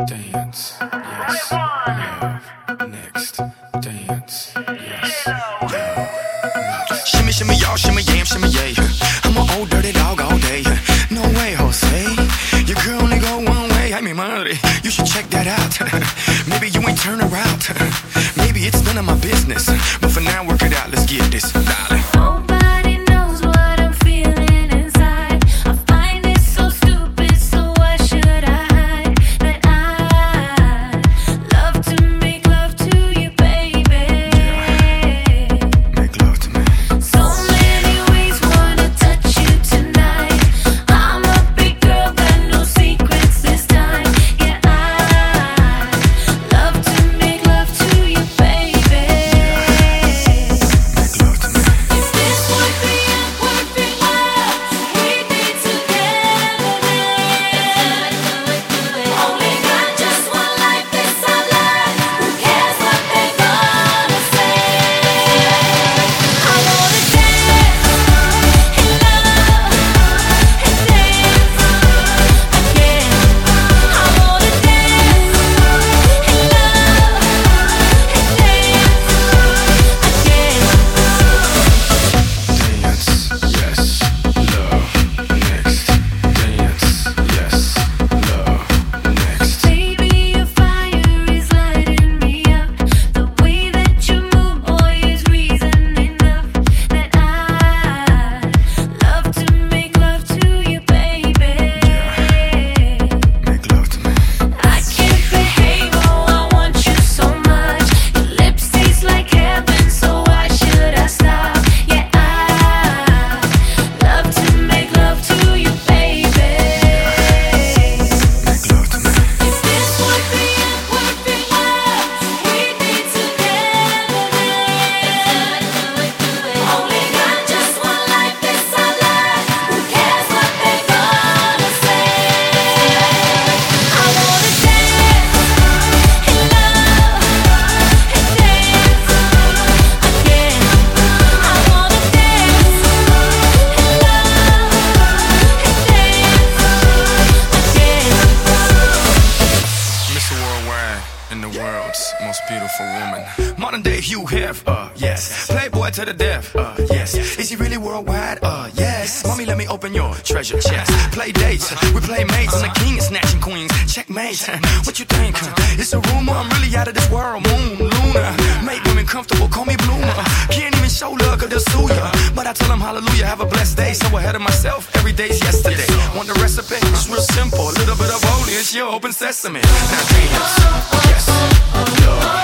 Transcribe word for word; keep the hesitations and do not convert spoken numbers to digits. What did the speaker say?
dance, yes, love, next, dance, yes, love. Shimmy, shimmy, y'all, shimmy, yam, shimmy, yay. I'm an old dirty dog all day. No way, Jose. Your girl only go one way. I mean, money. You should check that out. Maybe you ain't turn around. Maybe it's none of my business. But for now, work it out. Let's get this, darling. And the world's most beautiful woman. Modern day Hugh Hef, uh, yes. Playboy to the death, uh, yes. Is he really worldwide? Uh, yes. Mommy, let me open your treasure chest. Play dates, we play mates. I'm the king of snatching queens. Checkmate, what you think? It's a rumor, I'm really out of this world. Moon, Luna, make women comfortable, call me Bloomer. Can't even show love, cause they'll sue ya. But I tell them hallelujah, have a blessed day. So ahead of myself, every day's yesterday. Want the recipe? It's real simple. A little bit of holy, it's your open sesame. Now dance, yes, love.